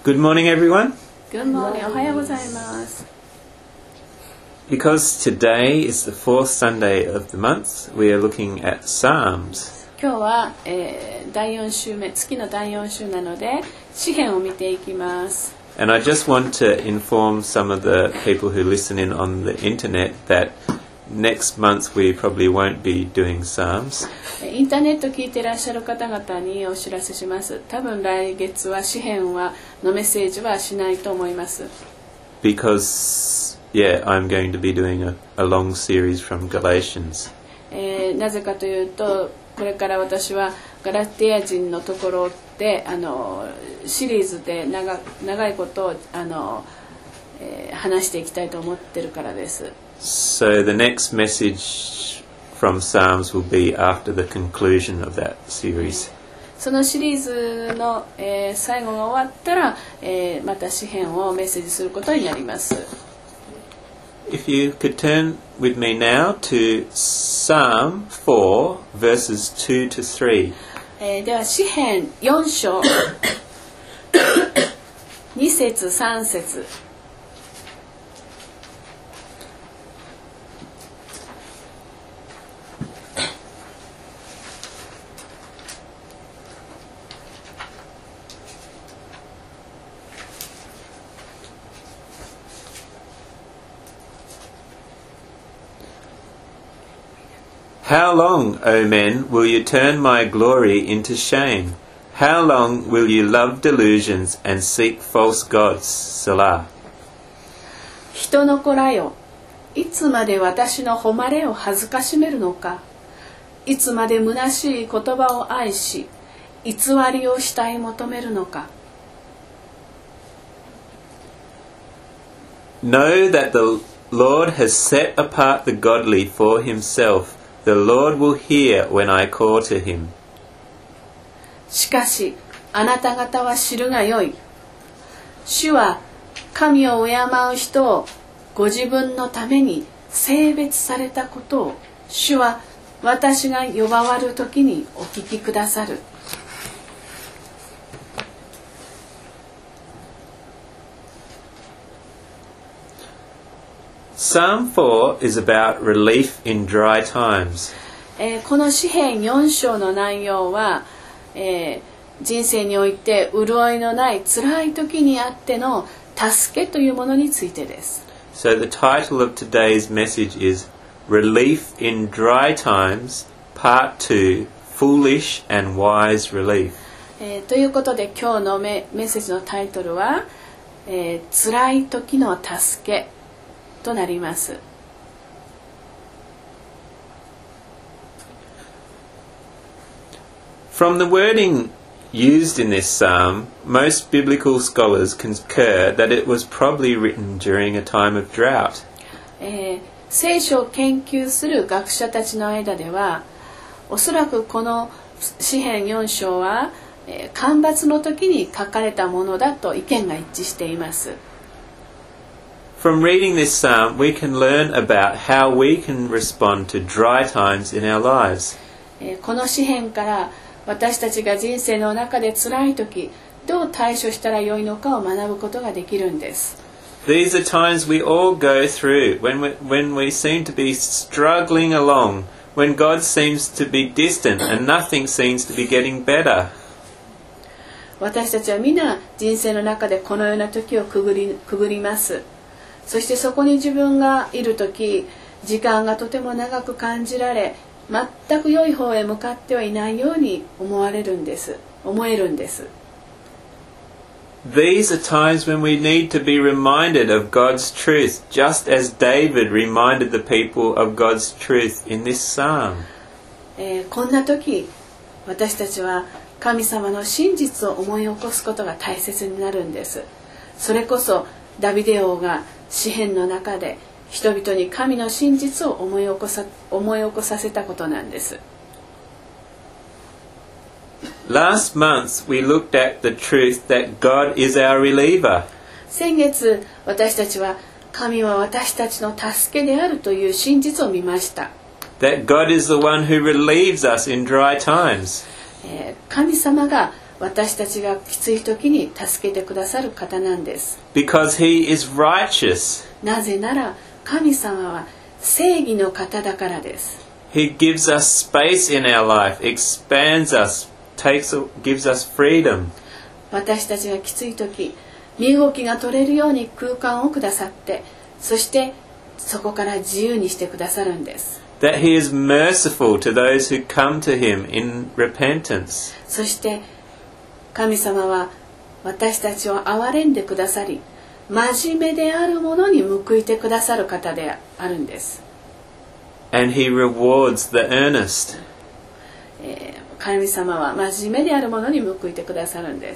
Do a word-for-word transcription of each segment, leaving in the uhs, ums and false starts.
Good morning, everyone. Good morning. おはようございます。 Because today is the fourth Sunday of the month, we are looking at Psalms. 今日は、えー、だいよん週目、月のだいよん週なので、詩編を見ていきます。 And I just want to inform some of the people who listen in on the internet that next month we probably won't be doing Psalms. インターネット聞いていらっしゃる方々にお知らせします。多分来月は詩編はのメッセージはしないと思います。 Because, yeah, I'm going to be doing a, a long series from Galatians. えー、なぜかというと、これから私はガラテヤ人のところであのシリーズで 長, 長いことをあの、えー、話していきたいと思ってるからです。 So the next message from Psalms will be after the conclusion of that series. そのシリーズの、えー、最後が終わったら、えー、また詩編をメッセージすることになります。 If you could turn with me now to Psalm four, verses two to three. えー、では詩編よん章に節さん節。 How long, O men, will you turn my glory into shame? How long will you love delusions and seek false gods? Selah. 人の子らよ、いつまで私の誉れを恥ずかしめるのか。いつまで虚しい言葉を愛し、偽りを慕い求めるのか。 Know that the Lord has set apart the godly for himself.The Lord will hear when I call to him. しかし、あなた方は知るがよい。主は神を敬う人をご自分のために聖別されたことを、主は私が呼ばわるときにお聞きくださる。 Psalm four is about relief in dry times. えー、この詩編よん章の内容は、えー、人生において潤いのない辛い時にあっての助けというものについてです。 So the title of today's message is Relief in Dry Times, Part two, Foolish and Wise Relief. えー、ということで今日の メ, メッセージのタイトルは、えー、辛い時の助けとなります。 From the wording used in this psalm, most biblical scholars concur that it was probably written during a time of drought. えー、聖書を研究する学者たちの間では、おそらくこの詩編よん章は、えー、干ばつの時に書かれたものだと意見が一致しています。 From reading this psalm, we can learn about how we can respond to dry times in our lives. この詩編から私たちが人生の中で辛い時、どう対処したらよいのかを学ぶことができるんです。 These are times we all go through when we, when we seem to be struggling along, when God seems to be distant and nothing seems to be getting better. 私たちは皆人生の中でこのような時をくぐり、くぐります。そしてそこに自分がいるとき、時間がとても長く感じられ、全く良い方へ向かってはいないように思われるんです。思えるんです。 These are times when we need to be reminded of God's truth, just as David reminded the people of God's truth in this psalm. えー、こんな時、私たちは神様の真実を思い起こすことが大切になるんです。それこそダビデ王が詩編の中で人々に神の真実を思い起こさ、思い起こさせたことなんです。 Last month we looked at the truth that God is our reliever. 先月私たちは神は私たちの助けであるという真実を見ました。 That God is the one who relieves us in dry times. えー、神様が私たちがきつい時に助けてくださる方なんです。 Because he is righteous. なぜなら神様は正義の方だからです。 He gives us space in our life, expands us, takes, gives us freedom. 私たちがきつい時、身動きが取れるように空間をくださって、そしてそこから自由にしてくださるんです。 That he is merciful to those who come to him in repentance. そして神様は私たちを憐れんでくださり、真面目であるものに報いてくださる方であるんです。 And he rewards the earnest. えー神様は真面目であるものに報いてくださるんです。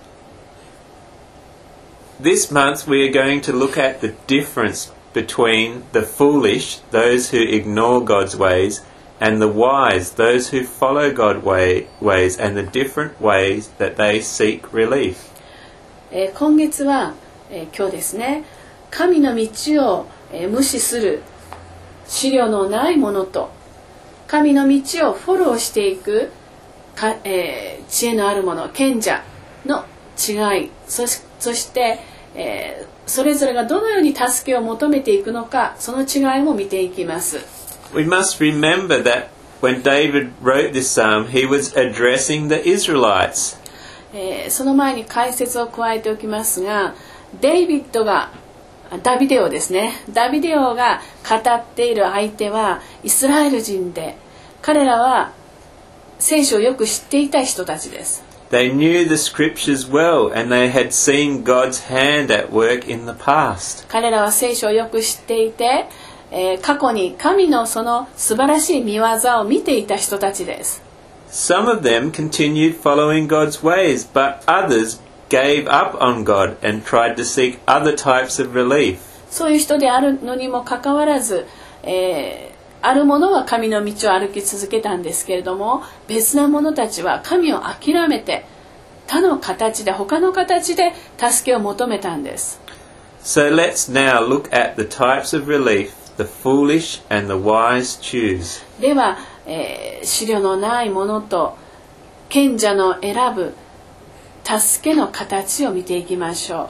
This month we are going to look at the difference between the foolish, those who ignore God's ways, and the wise, those who follow God's way, ways, and the different ways that they seek relief. えー今月は、えー今日ですね、神の道を、えー無視する資料のないものと、神の道をフォローしていくか、えー知恵のあるもの、賢者の違い、そし、そして、えーそれぞれがどのように助けを求めていくのか、その違いも見ていきます。 We must remember that when David wrote this psalm, he was addressing the Israelites. えーその前に解説を加えておきますが、デイビッドがダビデオですね、ダビデオが語っている相手はイスラエル人で、彼らは聖書をよく知っていた人たちです。 They knew the scriptures well and they had seen God's hand at work in the past. 彼らは聖書をよく知っていて、えー過去に神のその素晴らしい見業を見ていた人たちです。 Some of them continued following God's ways, but others gave up on God and tried to seek other types of relief. そういう人であるのにもかかわらず、えーある者は神の道を歩き続けたんですけれども、別な者たちは神を諦めて他の形で他の形で助けを求めたんです。 So let's now look at the types of relief the foolish and the wise choose. では、えー、資料のない者と賢者の選ぶ助けの形を見ていきましょう。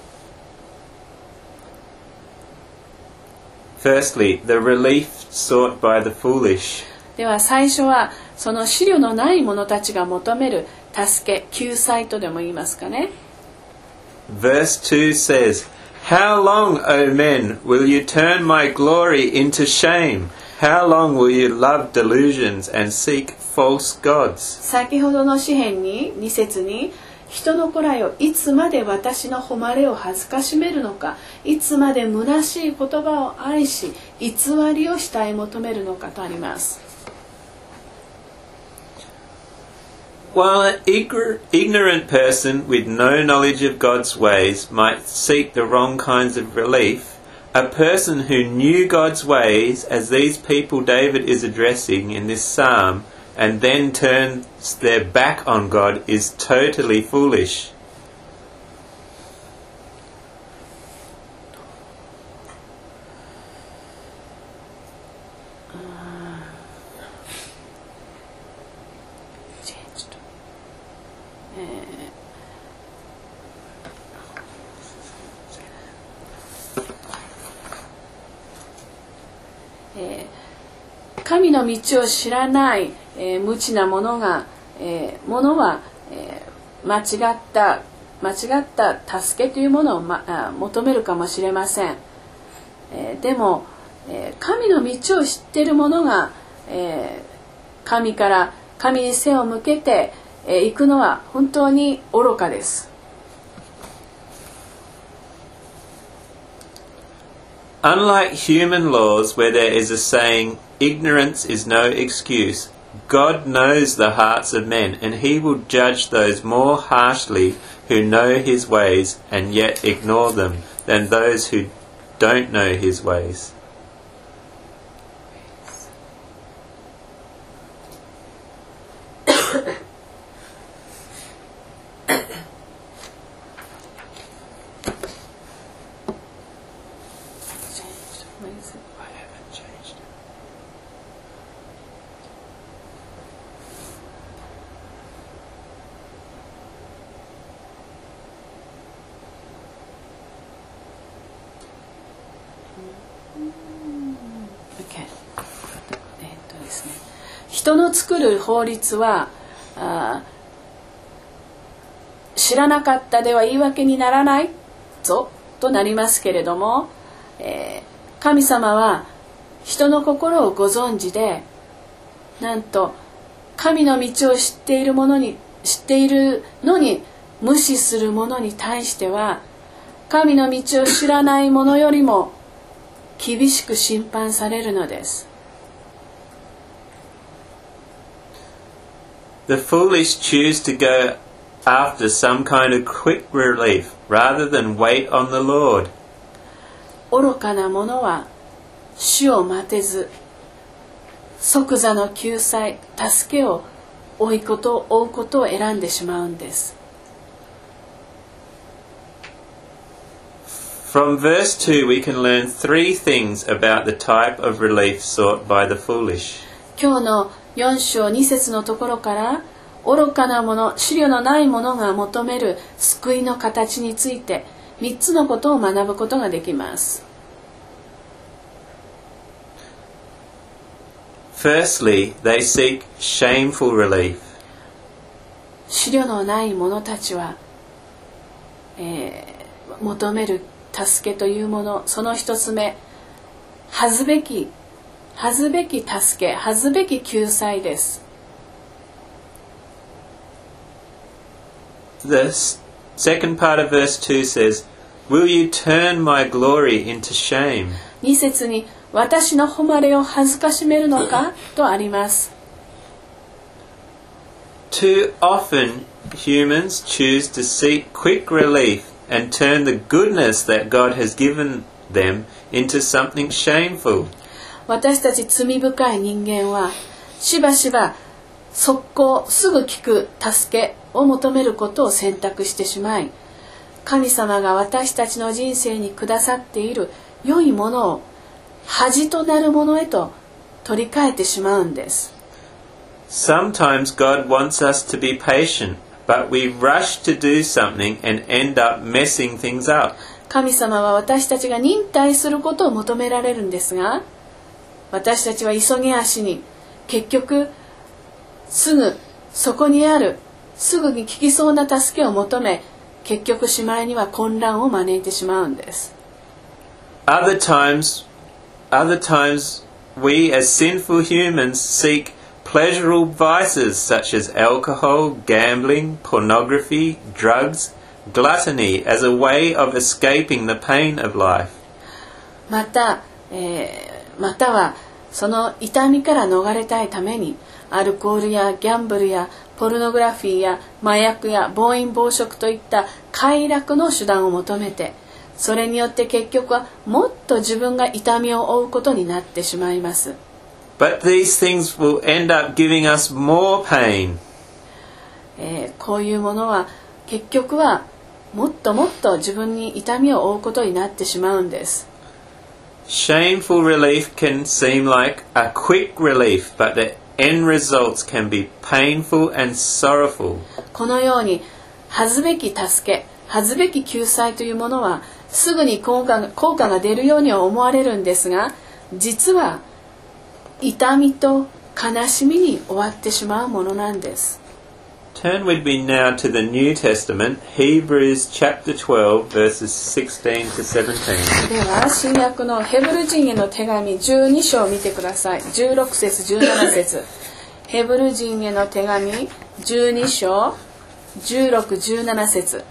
Firstly, the relief sought by the foolish. では最初はその資料のない者たちが求める助け、救済とでも言いますかね。 Verse two says, How long, O men, will you turn my glory into shame? How long will you love delusions and seek false gods? 先ほどの詩編にに節に、人の子らよ、いつまで私の誉れを恥ずかしめるのか、いつまで虚しい言葉を愛し偽りを慕い求めるのかとあります。 While an igor- ignorant person with no knowledge of God's ways might seek the wrong kinds of relief, a person who knew God's ways, as these people David is addressing in this psalm, and then turns their back on God is totally foolish. Uh, 神の道を知らない、えー無知な者が、えー、者は、えー間違った間違った助けというものを、ま、あ求めるかもしれません。えーでも、えー神の道を知っている者が、えー神から神に背を向けて、えー行くのは本当に愚かです。 Unlike human laws where there is a saying, ignorance is no excuse, God knows the hearts of men, and he will judge those more harshly who know his ways and yet ignore them than those who don't know his ways. I haven't changed it. 人の作る法律はあ知らなかったでは言い訳にならないぞとなりますけれども、えー、神様は人の心をご存知で、なんと神の道を知っている者に知っているのに無視する者に対しては、神の道を知らない者よりも厳しく審判されるのです。 The foolish choose to go after some kind of quick relief rather than wait on the Lord. 愚かな者は主を待てず、即座の救済、助けを追うことを追うことを選んでしまうんです。 From verse two we can learn three things about the type of relief sought by the foolish. 今日のよん章に節のところから、愚かな者、思慮のない者が求める救いの形についてみっつのことを学ぶことができます。 Firstly, they seek shameful relief. 思慮のない者たちは、えー、求める助けというもの、その一つ目、恥ずべき恥ずべき助け、恥ずべき救済です。 The second part of verse two says, Will you turn my glory into shame? に節に、私の誉れを恥ずかしめるのかとあります。 Too often humans choose to seek quick relief and turn the goodness that God has given them into something shameful. 私たち罪深い人間はしばしば速攻すぐ聞く助けを求めることを選択してしまい、神様が私たちの人生にくださっている良いものを恥となるものへと取り替えてしまうんです。 Sometimes God wants us to be patient, but we rush to do something and end up messing things up. 神様は私たちが忍耐することを求められるんですが、私たちは急ぎ足に結局すぐそこにあるすぐに効きそうな助けを求め、結局しまいには混乱を招いてしまうんです。 Other times, other times we as sinful humans seek pleasurable vices such as alcohol, gambling, pornography, drugs, gluttony as a way of escaping the pain of life. また、えー、またはその痛みから逃れたいためにアルコールやギャンブルやポルノグラフィーや麻薬や暴飲暴食といった快楽の手段を求めて、それによって結局はもっと自分が痛みを負うことになってしまいます。 But these things will end up giving us more pain. えー、こういうものは結局はもっともっと自分に痛みを負うことになってしまうんです。 Shameful relief can seem like a quick relief, but the end results can be painful and sorrowful. このように恥ずべき助け、恥ずべき救済というものはすぐに効果が、効果が出るようには思われるんですが、実は痛みと悲しみに終わってしまうものなんです。 Turn with me now to the New Testament, Hebrews chapter twelve, verses sixteen to seventeen. では、新約のヘブル人への手紙じゅうに章を見てください。じゅうろく節、じゅうなな節。ヘブル人への手紙じゅうに章、じゅうろく、じゅうなな節。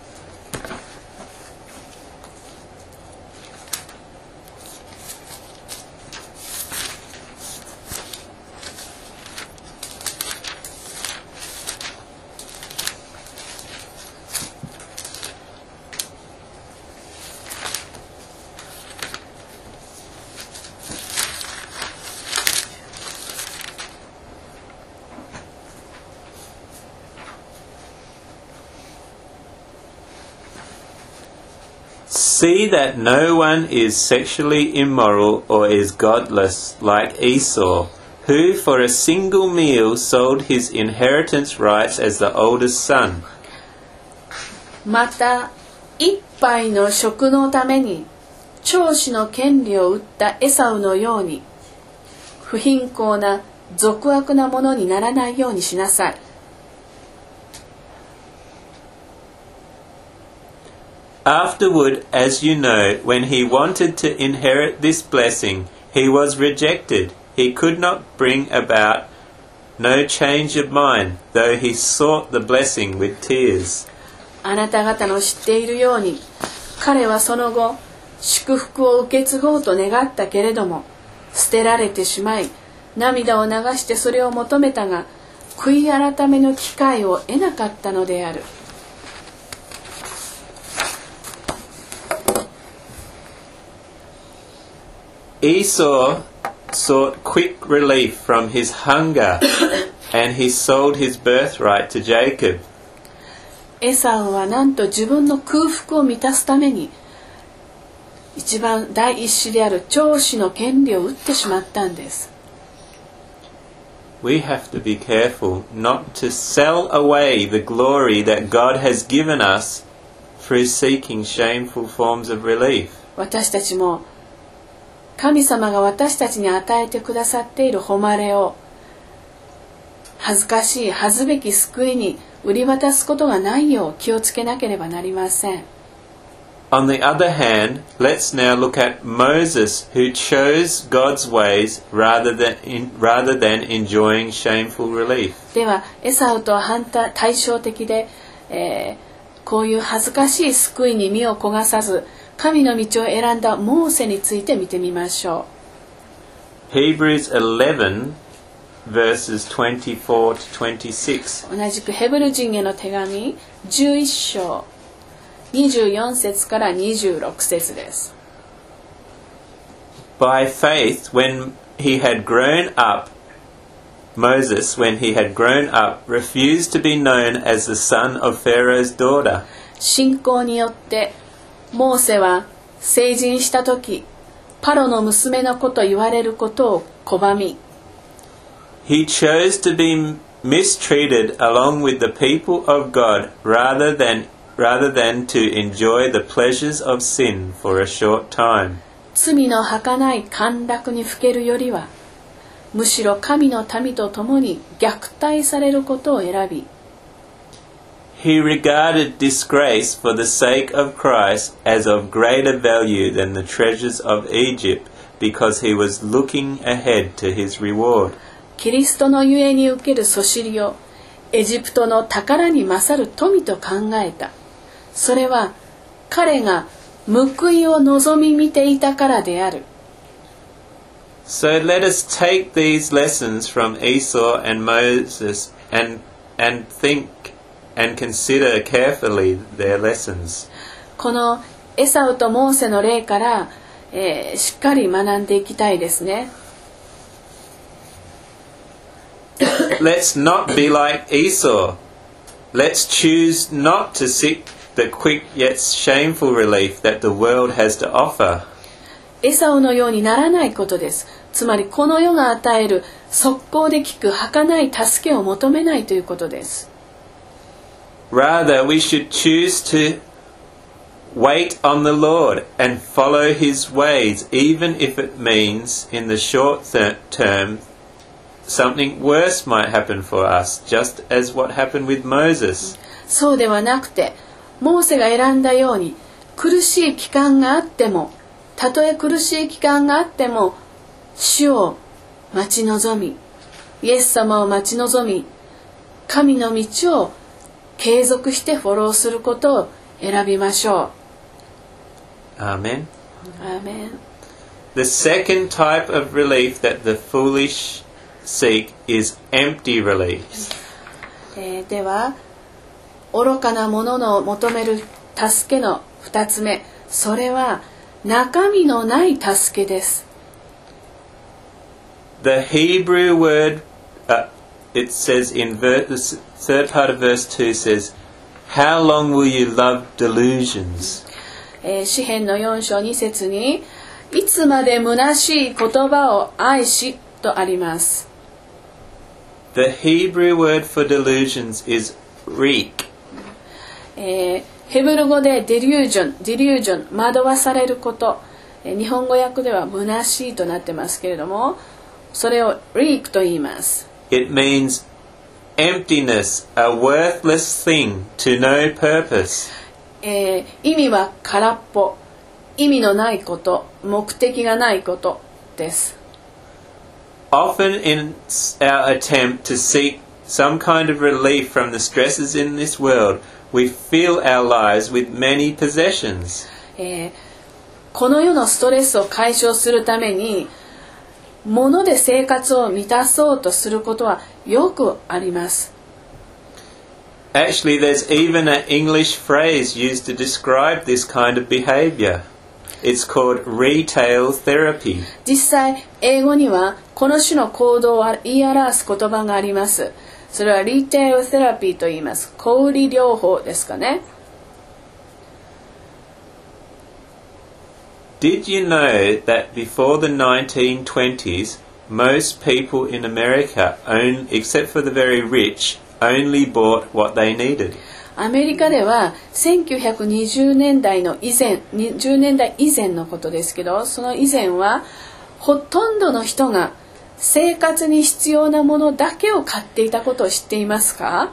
See that no one is sexually immoral or is godless like Esau, who for a single meal sold his inheritance rights as the oldest son. また一杯の食のために長子の権利を売ったエサウのように、不貧困な俗悪なものにならないようにしなさい。 Afterward, as you know, when he wanted to inherit this blessing, he was rejected. He could not bring about no change of mind, though he sought the blessing with tears. あなた方の知っているように、彼はその後、祝福を受け継ごうと願ったけれども、捨てられてしまい、涙を流してそれを求めたが、悔い改めの機会を得なかったのである。 Esau sought quick relief from his hunger, and he sold his birthright to Jacob. エサウはなんと自分の空腹を満たすために、一番第一子である長子の権利を売ってしまったんです。 We have to be careful not to sell away the glory that God has given us through seeking shameful forms of relief. 私たちも神様が私たちに与えてくださっている誉れを恥ずかしい恥ずべき救いに売り渡すことがないよう気をつけなければなりません。 On the other hand, let's now look at Moses, who chose God's ways rather than in, rather than enjoying shameful relief. ではエサウとは反対対照的で、えー、こういう恥ずかしい救いに身を焦がさず神の道を選んだモーセについて見てみましょう。Hebrews eleven verses twenty-four to twenty-six。 同じくヘブル人への手紙じゅういっ章にじゅうよん節からにじゅうろく節です。 By faith, when he had grown up, Moses, when he had grown up, refused to be known as the son of Pharaoh's daughter. 信仰によってモーセは成人したとき、パロの娘の子と言われることを拒み、 He chose to be mistreated along with the people of God rather than rather than to enjoy the pleasures of sin for a short time. 罪の儚い陥落にふけるよりは、むしろ神の民と共に虐待されることを選び、 He regarded disgrace for the sake of Christ as of greater value than the treasures of Egypt, because he was looking ahead to his reward. キリストのゆえに受けるそしりをエジプトの宝に勝る富と考えた。それは彼が報いを望み見ていたからである。 So let us take these lessons from Esau and Moses and and think and consider carefully their lessons. このエサウとモーセの例から、えー、しっかり学んでいきたいですね。 Let's not be like Esau. Let's choose not to seek the quick yet shameful relief that the world has to offer. エサウのようにならないことです。つまりこの世が与える速攻で効く儚い助けを求めないということです。 Rather, we should choose to wait on the Lord and follow His ways, even if it means in the short th- term something worse might happen for us, just as what happened with Moses. そうではなくて、モーセが選んだように苦しい期間があっても、たとえ苦しい期間があっても、主を待ち望み、イエス様を待ち望み、神の道を継続してフォローすることを選びましょう。 Amen. Amen. The second type of relief that the foolish seek is empty relief. えー、では、愚かなものの求める助けの二つ目、それは中身のない助けです。 The Hebrew word, uh, it says in ver- the third part of verse two says, "How long will you love delusions?" えー、詩編のよん章に節に、いつまで虚しい言葉を愛しとあります。 The Hebrew word for delusions is reek. えー、ヘブル語でデリュージョン、ディリュージョン、惑わされること、えー、日本語訳では虚しいとなってますけれども、 それを leak と言います。 It means emptiness, a worthless thing to no purpose. えー、意味は空っぽ、意味のないこと、目的がないことです。 Often in our attempt to seek some kind of relief from the stresses in this world, we fill our lives with many possessions. えー、この世のストレスを解消するために物で生活を満たそうとすることはよくあります。 Actually, there's even an English phrase used to describe this kind of behavior. It's called retail therapy. 実際英語にはこの種の行動を言い表す言葉があります。それはリテールセラピーと言います。小売療法ですかね。 Did you know that before the nineteen twenties, most people in America, own, except for the very rich, only bought what they needed? アメリカではせんきゅうひゃくにじゅうねんだいの以前、にじゅうねんだい以前のことですけど、その以前はほとんどの人が生活に必要なものだけを買っていたことを知っていますか？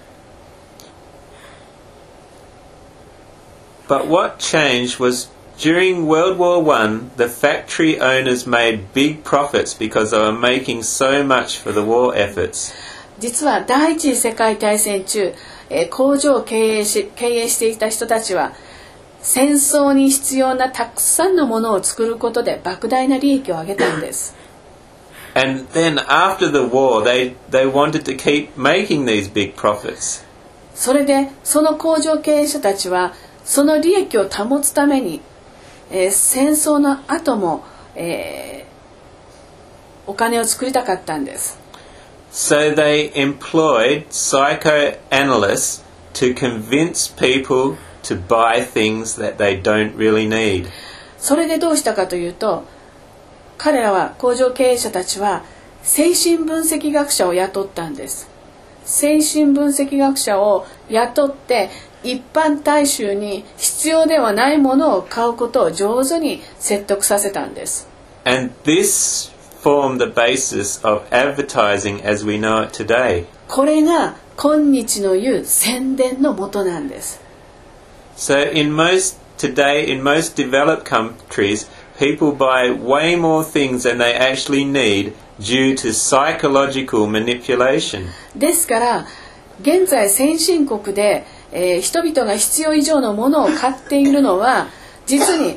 But what changed was during World War One, the factory owners made big profits because they were making so much for the war efforts. 実は第一次世界大戦中、えー、工場を経営し、経営していた人たちは戦争に必要なたくさんのものを作ることで莫大な利益を上げたんです。 And then after the war, they, they wanted to keep making these big profits. それでその工場経営者たちはその利益を保つために、えー、戦争の後も、えー、お金を作りたかったんです。 So they employed psychoanalysts to convince people to buy things that they don't really need. それでどうしたかというと、彼らは工場経営者たちは精神分析学者を雇ったんです。精神分析学者を雇って一般大衆に必要ではないものを買うことを上手に説得させたんです。 And this formed the basis of advertising as we know it today. これが今日の言う宣伝の元なんです。 So in most today, in most developed countries, people buy way more things than they actually need due to psychological manipulation. ですから現在先進国で、えー、人々が必要以上のものを買っているのは実に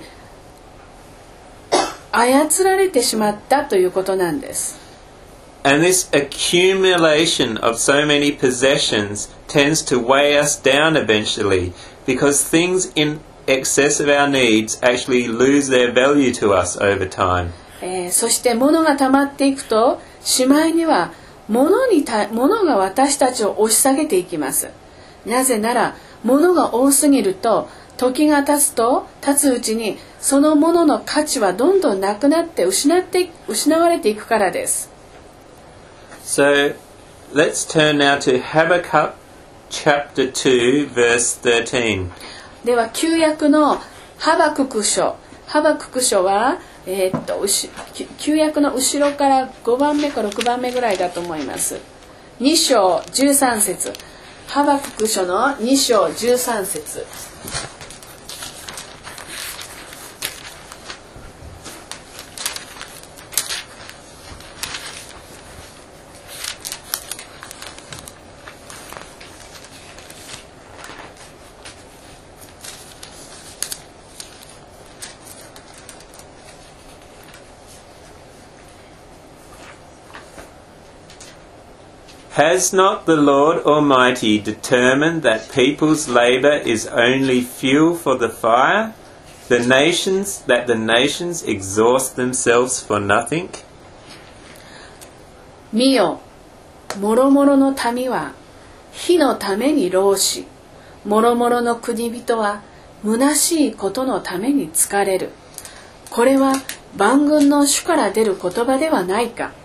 操られてしまったということなんです。 And this accumulation of so many possessions tends to weigh us down eventually, because things in excess of our needs actually lose their value to us over time. えー、そして物が溜まっていくとしまいには物にた物が私たちを押し下げていきます。なぜなら物が多すぎると時が経つと経つうちにそのものの価値はどんどんなくなって失って失われていくからです。 So let's turn now to Habakkuk chapter two verse thirteen. では旧約のハバクク書、ハバクク書は、えー、っと旧約の後ろからごばんめかろくばんめぐらいだと思います。に章じゅうさん節、ハバクク書のに章じゅうさん節。 Has not the Lord Almighty determined that people's labor is only fuel for the fire? The nations, that the nations exhaust themselves for nothing? 見よ、もろもろの民は火のために労し、もろもろの国人は虚しいことのために疲れる。これは万軍の主から出る言葉ではないか。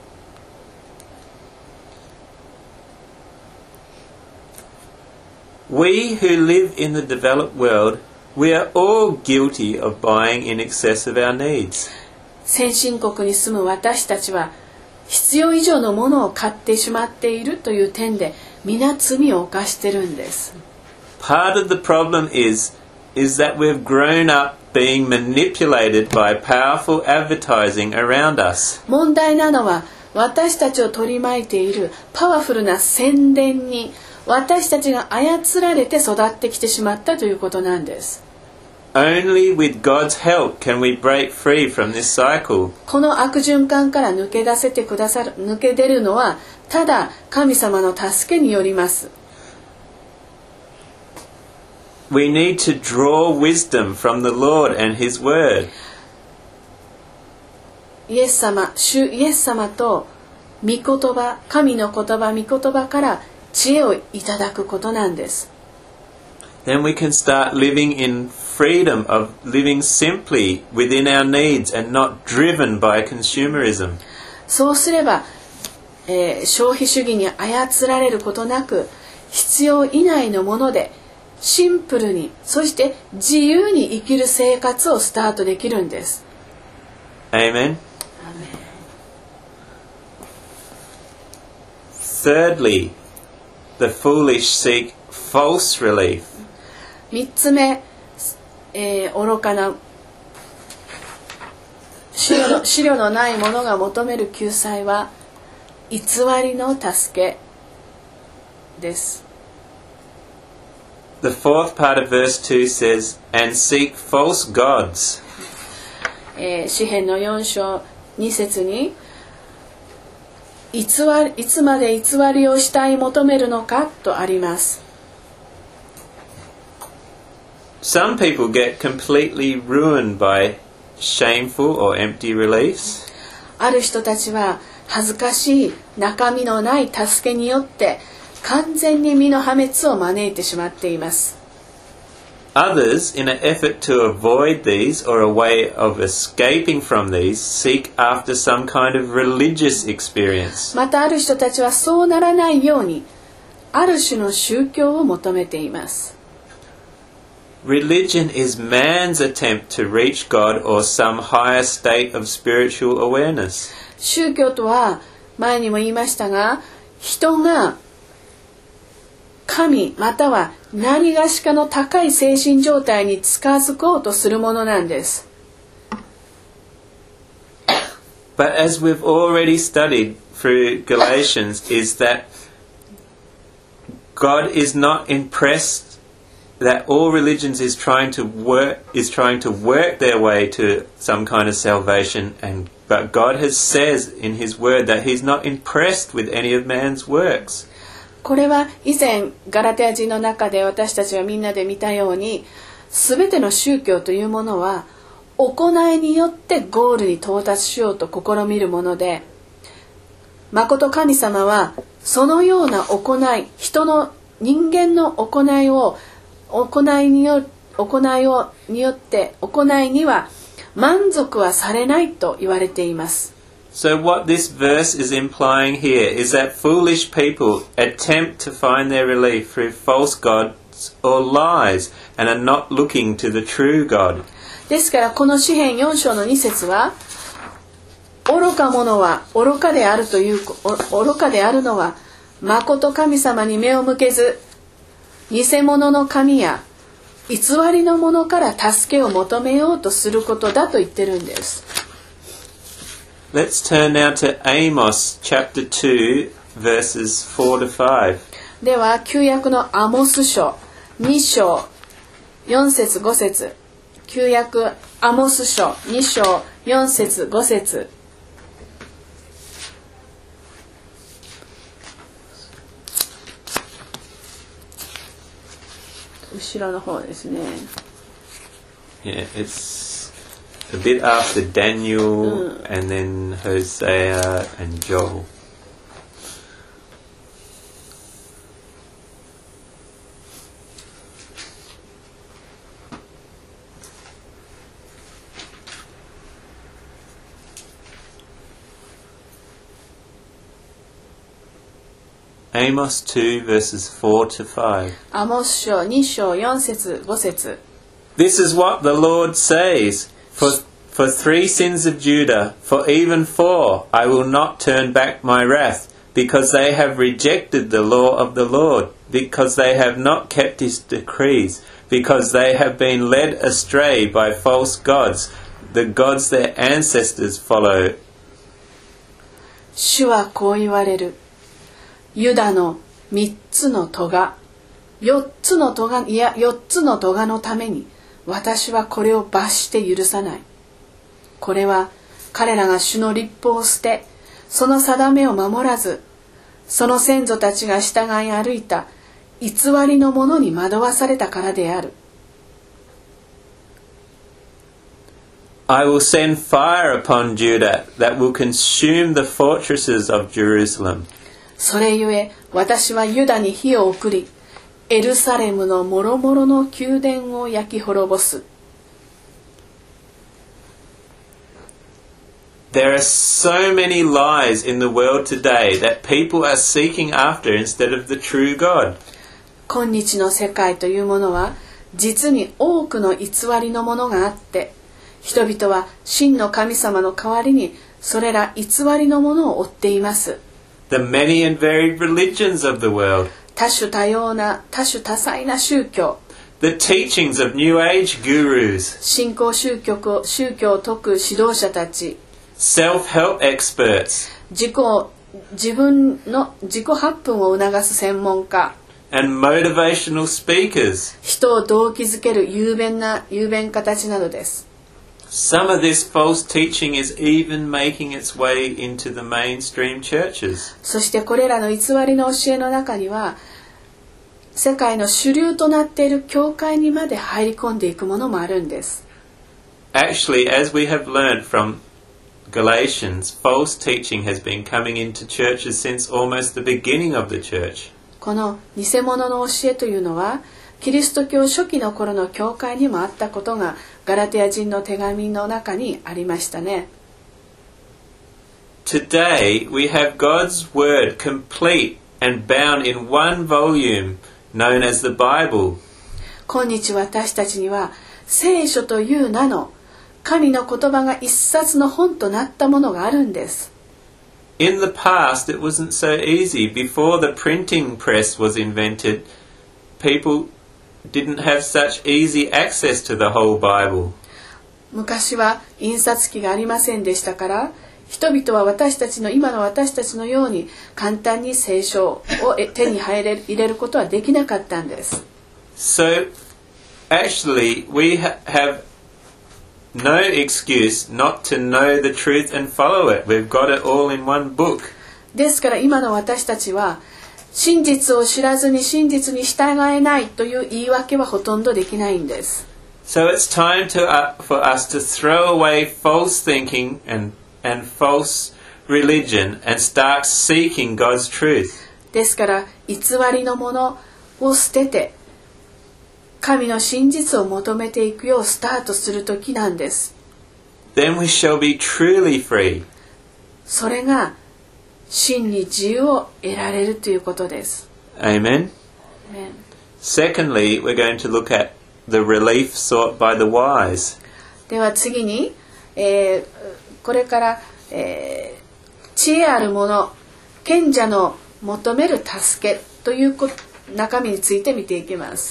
We who live in the developed world, we are all guilty of buying in excess of our needs. 先進国に住む私たちは必要以上のものを買ってしまっているという点で皆罪を犯してるんです。 Part of the problem is, is that we've grown up being manipulated by powerful advertising around us. 問題なのは私たちを取り巻いているパワフルな宣伝に私たちが操られて育ってきてしまったということなんです。 Only with God's help can we break free from this cycle. この悪循環から抜け出せてくださる、抜け出るのはただ神様の助けによります。 We need to draw wisdom from the Lord and His Word. イエス様、主イエス様と御言葉、神の言葉、御言葉から知恵をいただくことなんです。 Then we can start living in freedom of living simply within our needs and not driven by consumerism. そうすれば、えー、消費主義に操られることなく必要以内のものでシンプルに、そして自由に生きる生活をスタートできるんです。 Amen. Thirdly, the foolish seek false relief. 三つ目、えー、愚かな資料の、資料のない者が求める救済は偽りの助けです。 The fourth part of verse two says, and seek false gods. えー、詩編のよん章に節に偽り、いつまで偽りをしたい求めるのかとあります。 Some people get completely ruined by shameful or empty reliefs. ある人たちは恥ずかしい中身のない助けによって完全に身の破滅を招いてしまっています。 Others, in an effort to avoid these or a way of escaping from these, seek after some kind of religious experience. またある人たちはそうならないようにある種の宗教を求めています。 Religion is man's attempt to reach God or some higher state of spiritual awareness. 宗教とは前にも言いましたが、人が神または何がしかの高い精神状態に近づこうとするものなんです。 But as we've already studied through Galatians, is that God is not impressed that all religions is trying to work is trying to work their way to some kind of salvation, and but God has says in His Word that He's not impressed with any of man's works. これは以前ガラテヤ人の中で私たちはみんなで見たように、すべての宗教というものは行いによってゴールに到達しようと試みるもので、まこと神様はそのような行い、人の人間の行いを行いによ行いをによって行いには満足はされないと言われています。 So what this verse is implying here is that foolish people attempt to find their relief through false gods or lies and are not looking to the true God. ですからこの詩編よん章のに節は、愚か者は愚かであるという愚かであるのはまこと神様に目を向けず、偽物の神や偽りのものから助けを求めようとすることだと言ってるんです。 Let's turn now to Amos chapter two verses four to five. では旧約のアモス書に章よん節ご節、旧約アモス書に章よん節ご節。後ろの方ですね。 Yeah, it's a bit after Daniel mm. and then Hosea and Joel. Amos two verses four to five. アモス書に章よん節ご節。 This is what the Lord says, for, for three sins of Judah, for even four, I will not turn back my wrath, because they have rejected the law of the Lord, because they have not kept his decrees, because they have been led astray by false gods, the gods their ancestors followed. 主はこう言われる。ユダの三つの咎、四つの咎、いや四つの咎のために、私はこれを罰して許さない。これは彼らが主の律法を捨て、その定めを守らず、その先祖たちが従い歩いた偽りのものに惑わされたからである。 I will send fire upon Judah that will consume the fortresses of Jerusalem. それゆえ私はユダに火を送り、エルサレムのもろもろの宮殿を焼き滅ぼす。 There are so many lies in the world today that people are seeking after instead of the true God. 今日の世界というものは実に多くの偽りのものがあって、人々は真の神様の代わりにそれら偽りのものを追っています。 The many and varied religions of the world. 多種多様な多種多彩な宗教。 The teachings of New Age gurus. 新興宗教を宗教を説く指導者たち。 Self-help experts. 自己自分の自己発奮を促す専門家。 And motivational speakers. 人を動機づける雄弁な雄弁家たちなどです。 Some of this false teaching is even making its way into the mainstream churches. そしてこれらの偽りの教えの中には、世界の主流となっている教会にまで入り込んでいくものもあるんです。 Actually, as we have learned from Galatians, false teaching has been coming into churches since almost the beginning of the church. この偽物の教えというのは、キリスト教初期の頃の教会にもあったことがガラテヤ人の手紙の中にありましたね。 Today we have God's word complete and bound in one volume known as the Bible. 今日私たちには聖書という名の神の言葉が一冊の本となったものがあるんです。 In the past it wasn't so easy. Before the printing press was invented, people didn't have such easy access to the whole Bible. 昔は印刷機がありませんでしたから、人々は私たちの今の私たちのように簡単に聖書を手に入れ入れることはできなかったんです。 So actually we ha- have no excuse not to know the truth and follow it. We've got it all in one book. ですから今の私たちは真実を知らずに真実に従えないという言い訳はほとんどできないんです。So it's time to, uh, for us to throw away false thinking and, and false religion and start seeking God's truth. ですから偽りのものを捨てて神の真実を求めていくようスタートする時なんです。Then we shall be truly free. それが真に自由を得られるということです。 Amen. Amen. Secondly, we're going to look at the relief sought by the wise. では次に、えー、これから、えー、知恵ある者、賢者の求める助けという中身について見ていきます。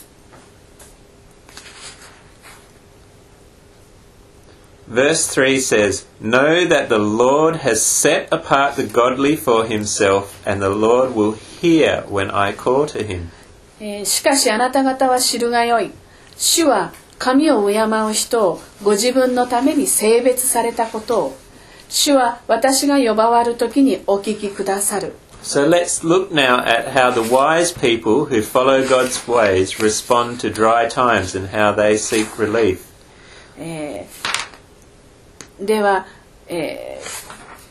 Verse three says, Know that the Lord has set apart the godly for himself, and the Lord will hear when I call to him. えー、しかしあなた方は知るがよい。主は神を敬う人をご自分のために性別されたことを、主は私が呼ばわるときにお聞きくださる。 So let's look now at how the wise people who follow God's ways respond to dry times and how they seek relief. えー、では、えー、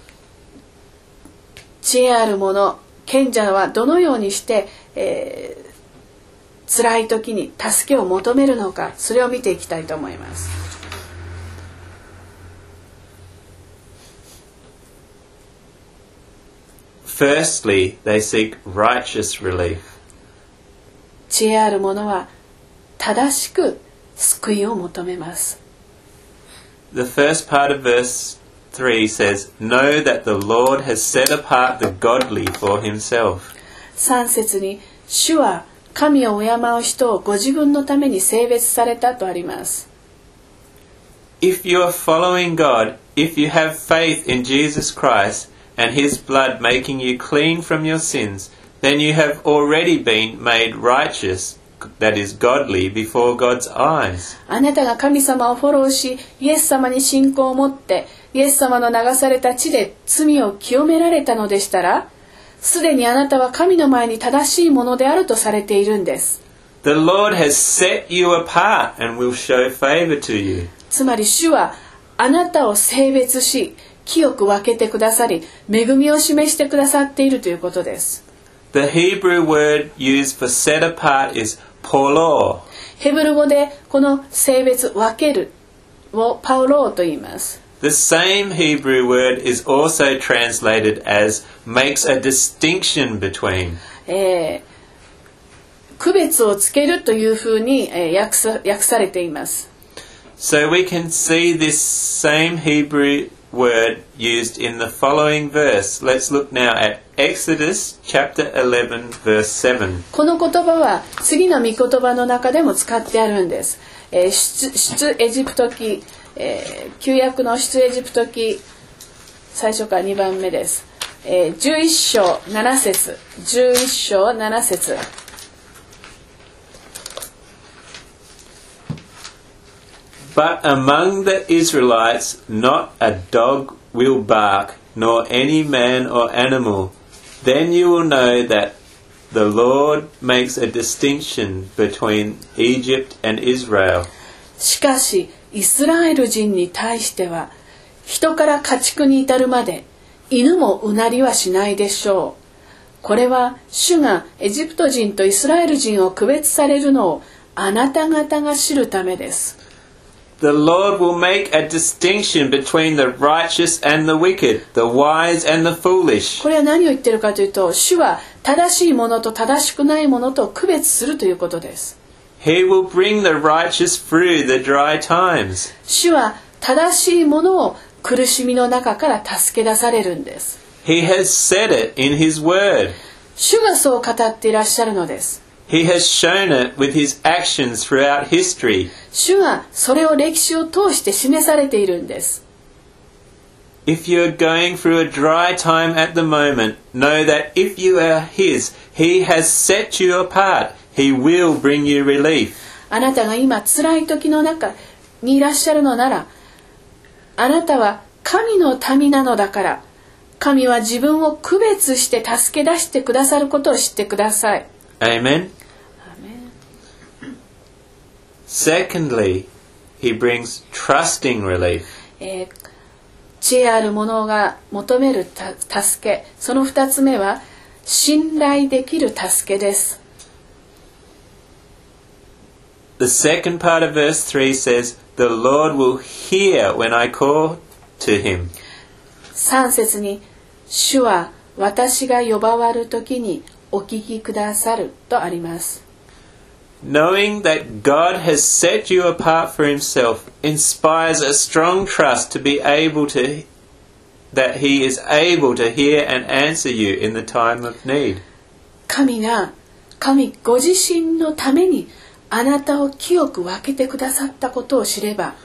知恵ある者、賢者はどのようにして、えー辛い時に助けを求めるのか、それを見ていきたいと思います。 Firstly, they seek righteous relief. 知恵ある者は正しく救いを求めます。 the first part of verse three says, "Know that the Lord has set apart the godly for himself." さん節に、主は神を敬う人をご自分のために性別されたとあります。 If you are following God, if you have faith in Jesus Christ and his blood making you clean from your sins, then you have already been made righteous, that is godly, before God's eyes. あなたが神様をフォローし、イエス様に信仰を持って、イエス様の流された血で罪を清められたのでしたら、すでにあなたは神の前に正しいものであるとされているんです。 The Lord has set you apart and will show favor to you. つまり主はあなたを性別し、清く分けてくださり、恵みを示してくださっているということです。 The Hebrew word used for set apart is polo. ヘブル語でこの性別分けるをパウローと言います。 The same Hebrew word is also translated as makes a distinction between. えー、区別をつけるというふうに、えー、訳さ、訳されています。 So we can see this same Hebrew word used in the following verse. Let's look now at Exodus chapter eleven verse seven. この言葉は次の御言葉の中でも使ってあるんです。えー、出, 出エジプト記、えー、旧約の出エジプト記最初からにばんめです。えー、じゅういっ章なな節、じゅういっ章なな節。 But among the Israelites not a dog will bark, nor any man or animal. Then you will know that the Lord makes a distinction between Egypt and Israel. しかしイスラエル人に対しては人から家畜に至るまで犬もうなりはしないでしょう。これは主がエジプト人とイスラエル人を区別されるのをあなた方が知るためです。 The Lord will make a distinction between the righteous and the wicked, the wise and the foolish. これは何を言っているかというと、主は正しいものと正しくないものと区別するということです。 He will bring the righteous through the dry times. 主は正しいものを苦しみの中から助け出されるんです。 He has said it in His word. 主がそう語っていらっしゃるのです。 He has shown it with His actions throughout history. 主がそれを歴史を通して示されているんです。 If you are going through a dry time at the moment, know that if you are His, He has set you apart. He will bring you relief. あなたが今辛い時の中にいらっしゃるのなら、あなたは神の民なのだから、神は自分を区別して助け出してくださることを知ってください。 Amen. Secondly, He brings trusting relief. えー、知恵ある者が求めるた助け、その二つ目は信頼できる助けです。 The second part of verse three says, "The Lord will hear when I call to Him." 三節に、主は私が呼ばわるときにお聞きくださるとあります。 Knowing that God has set you apart for Himself inspires a strong trust to be able to, that He is able to hear and answer you in the time of need. 神が、神ご自身のためにあなたを清く分けてくださったことを知れば、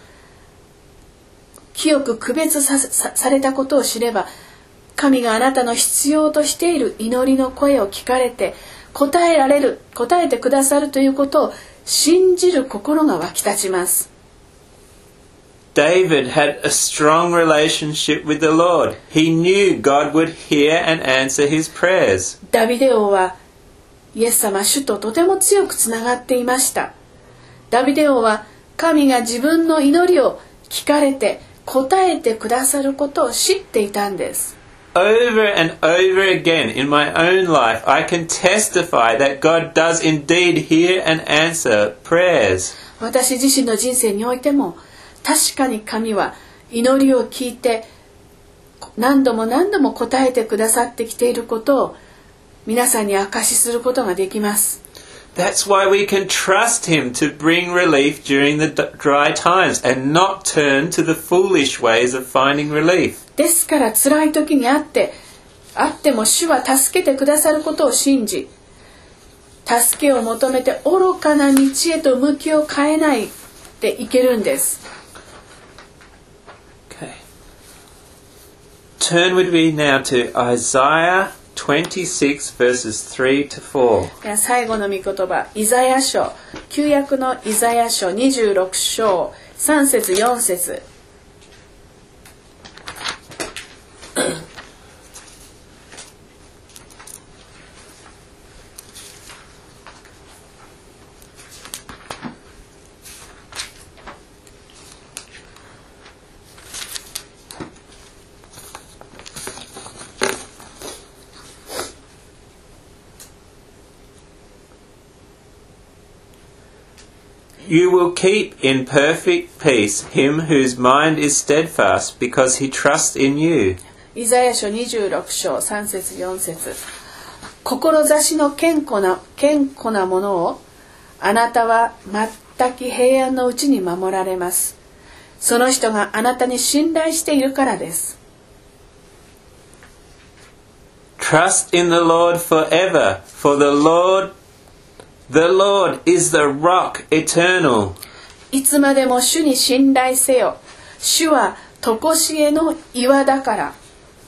清く区別 さ, さ, されたことを知れば、神があなたの必要としている祈りの声を聞かれて答えられる、答えてくださるということを信じる心が湧き立ちます。 David had a strong relationship with the Lord. He knew God would hear and answer his prayers. ダビデ王はイエス様主ととても強くつながっていました。ダビデ王は神が自分の祈りを聞かれて答えてくださることを知っていたんです。 Over and over again in my own life, I can testify that God does indeed hear and answer prayers. 私自身の人生においても確かに神は祈りを聞いて何度も何度も答えてくださってきていることを皆さんに証しすることができます。 That's why we can trust him to bring relief during the dry times and not turn to the foolish ways of finding relief. ですから辛い時にあってあっても主は助けてくださることを信じ、助けを求めて愚かな道へと向きを変えないでいけるんです。 Okay. Turn with me now to Isaiah twenty-six verses three to four. では最後の御言葉、イザヤ書、旧約のイザヤ書にじゅうろく章さん節よん節。 You will keep in perfect peace him whose mind is steadfast, because he trusts in you. イザヤ書にじゅうろく章さん節よん節。志の堅固な堅固なものをあなたは全く平安のうちに守られます。その人があなたに信頼しているからです。 Trust in the Lord forever, for the Lord The Lord is the rock eternal. いつまでも主に信頼せよ。主は常しえの岩だから。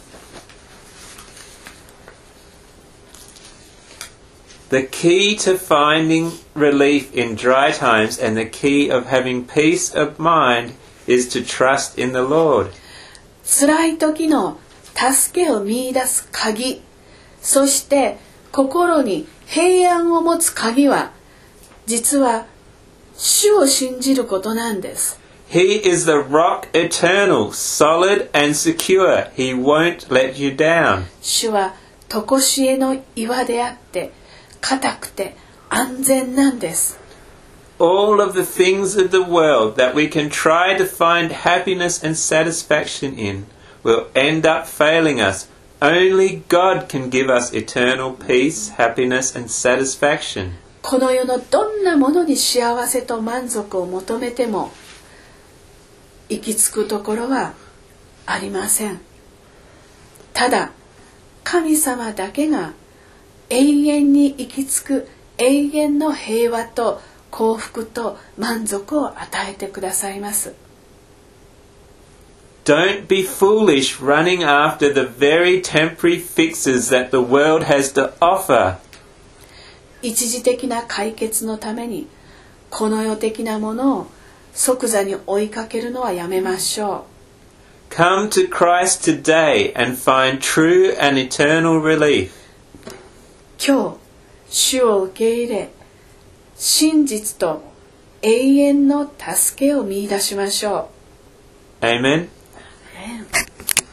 The key to finding relief in dry times and the key of having peace of mind is to trust in the Lord. 辛い時の助けを見出す鍵、そして心に平安を持つ鍵は実は主を信じることなんです。 He is the rock eternal, solid and secure. He won't let you down. 主は常しえの岩であって固くて安全なんです。 All of the things of the world that we can try to find happiness and satisfaction in will end up failing us.Only God can give us eternal peace, happiness, and satisfaction. この世のどんなものに幸せと満足を求めても行き着くところはありません。ただ神様だけが永遠に行き着く永遠の平和と幸福と満足を与えてくださいます。 Don't be foolish running after the very temporary fixes that the world has to offer. 一時的な解決のためにこの世的なものを即座に追いかけるのはやめましょう。Come to Christ today and find true and eternal relief. 今日、主を受け入れ、真実と永遠の助けを見出しましょう。 Amen.